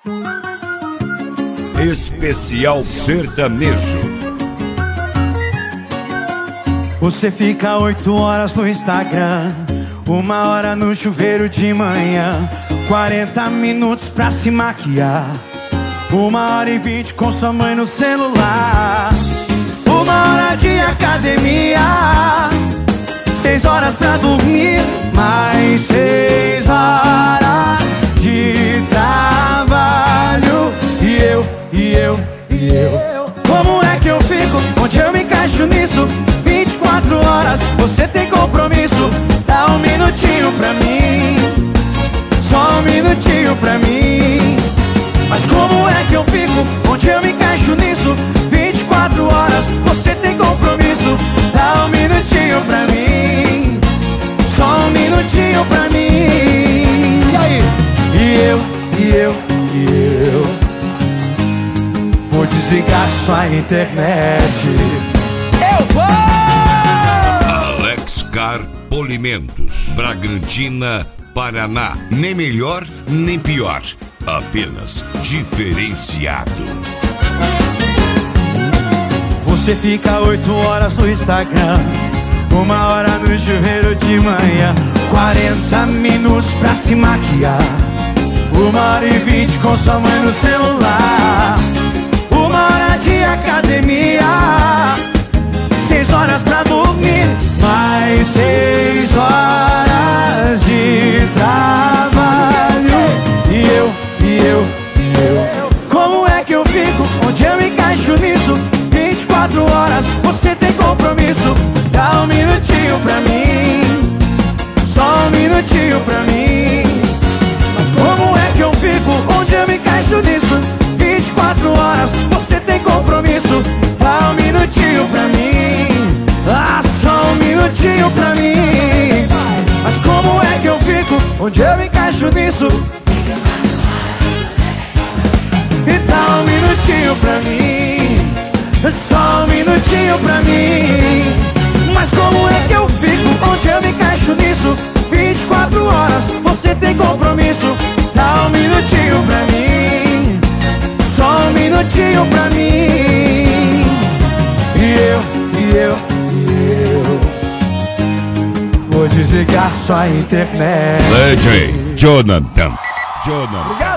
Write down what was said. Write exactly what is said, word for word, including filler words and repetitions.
Especial Sertanejo. Você fica oito horas no Instagram, uma hora no chuveiro de manhã, quarenta minutos pra se maquiar, uma hora e vinte com sua mãe no celular, uma hora de academia, seis horas pra dormir, mais seis horas de trabalho. E eu, e eu, e eu, como é que eu fico? Onde eu me encaixo nisso? vinte e quatro horas, você tem compromisso. Dá um minutinho pra mim, só um minutinho pra mim. Mas como é que eu fico? Onde eu me encaixo nisso? vinte e quatro horas, você tem compromisso. Dá um minutinho pra mim, só um minutinho pra mim. E aí? E eu, e eu, e eu vou desligar sua internet. Eu vou! Alex Car Polimentos, Bragantina, Paraná. Nem melhor, nem pior, apenas diferenciado. Você fica oito horas no Instagram, uma hora no chuveiro de manhã, quarenta minutos pra se maquiar, uma hora e vinte com sua mãe no celular, uma hora de academia, seis horas pra dormir, mais seis horas de trabalho. E eu, e eu, e eu, como é que eu fico? Onde eu me encaixo nisso? vinte e quatro horas, você tem compromisso. Dá um minutinho pra mim, só um minutinho pra mim. Mas como é que eu fico? Onde eu me encaixo nisso? vinte e quatro horas, você tem compromisso. Dá um minutinho pra mim, ah, só um minutinho pra mim. Mas como é que eu fico? Onde eu me encaixo nisso? E dá um minutinho pra mim, só um minutinho pra mim. Mas como é que eu fico? Onde eu me encaixo nisso? vinte e quatro horas, você tem compromisso. Dá um minutinho pra mim, só um minutinho pra mim. E eu, e eu, e eu vou desligar sua internet. D J Jonathan. Jonathan.